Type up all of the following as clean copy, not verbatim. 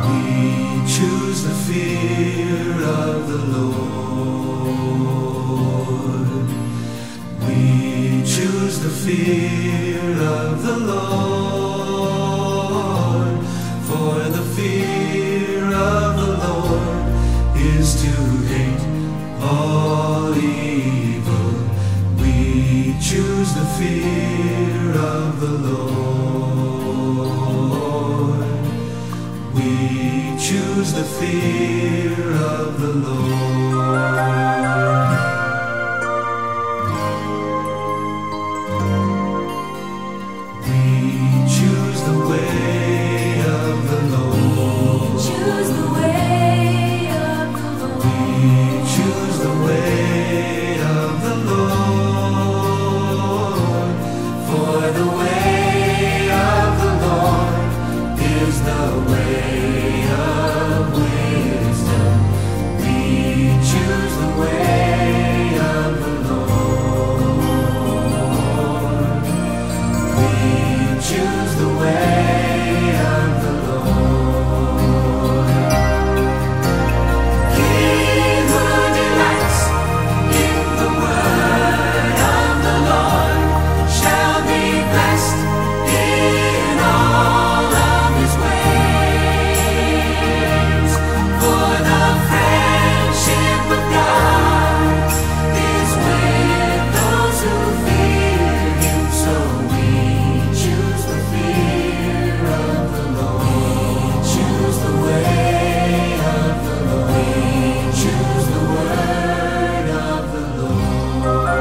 We choose the fear of the Lord. We choose the fear of the Lord. For the fear of the Lord is to hate all evil. We choose the fear of the Lord. We choose the fear of the Lord. We choose the way of the Lord. We choose the way of the Lord. We choose the way of the Lord. For the way of the Lord is the way of wisdom. We choose the way of the Lord. We choose the way of the Lord. He who delights in the word of the Lord shall be blessed in all of his ways. For the friendship of God is with those who fear him. So we choose the fear of the Lord. We choose the way of the Lord. We choose the word of the Lord.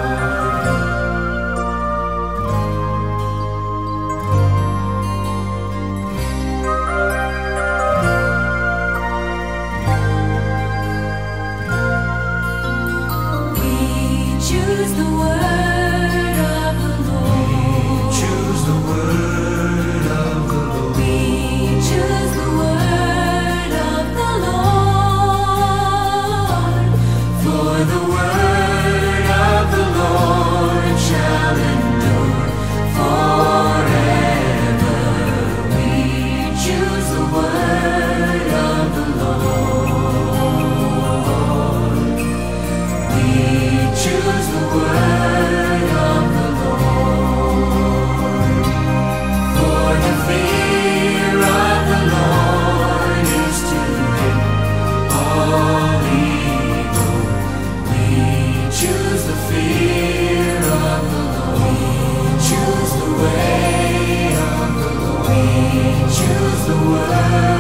We choose the word of the Lord. Choose the word of the Lord. We choose the word of the Lord. For the word of the Lord shall endure forever. We choose the word of the Lord. We choose the word of the Lord. For the fear of the Lord is to hate all evil. We choose the fear of the Lord. We choose the way of the Lord. We choose the word